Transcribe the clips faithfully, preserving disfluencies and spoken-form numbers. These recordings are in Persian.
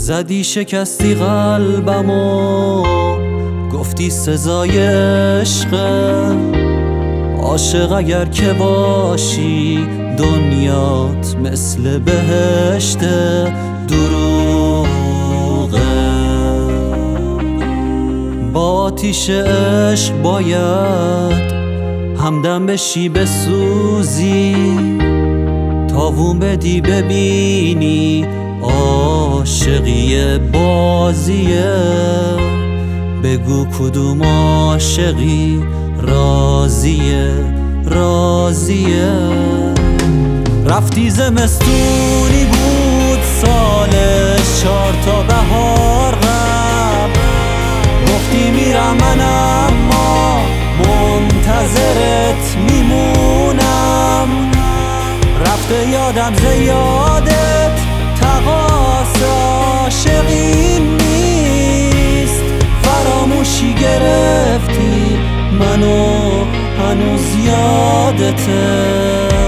زدی شکستی قلبمو، گفتی سزای عشقه. عاشق اگر که باشی دنیات مثل بهشته، دروغه. با آتیش عشق باید همدم بشی بسوزی، تاوون بدی ببینی عاشقی بازیه. بگو کدوم عاشقی راضیه راضیه. رفتی زمستونی بود سالش چار تا بهار قبل، گفتی میرم من اما منتظرت میمونم. رفته یادم زیادت تقاص عاشقی نیست، فراموشی گرفتی منو هنوز یادته.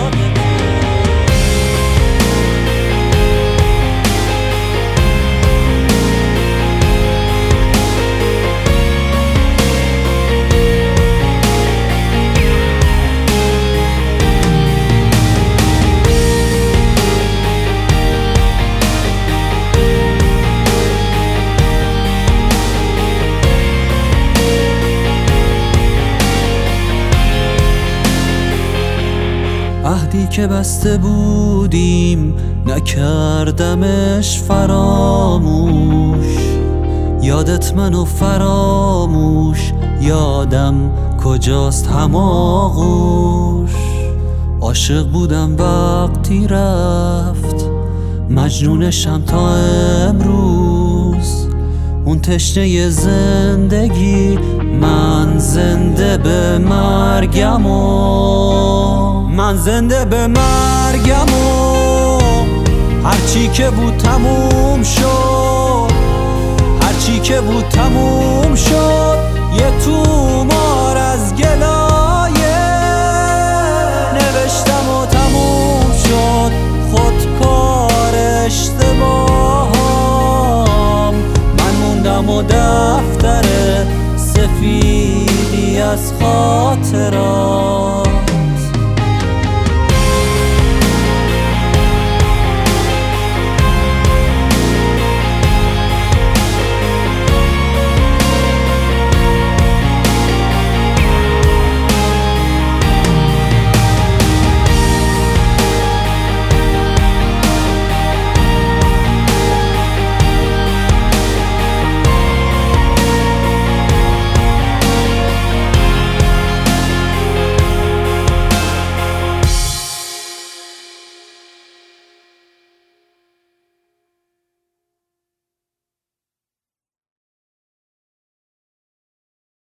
عهدی که بسته بودیم نکردمش فراموش، یادت منو فراموش، یادم کجاست هماغوش. عاشق بودم وقتی رفت، مجنونشم تا امروز. اون تشنه زندگی، من زنده به مرگم و من زنده به مرگم و هرچی که بود تموم شد، هرچی که بود تموم شد. یه تومار از گلایه نوشتم و تموم شد. خودکار اشتباهام، من موندم و دفتر سفیدی از خاطرات.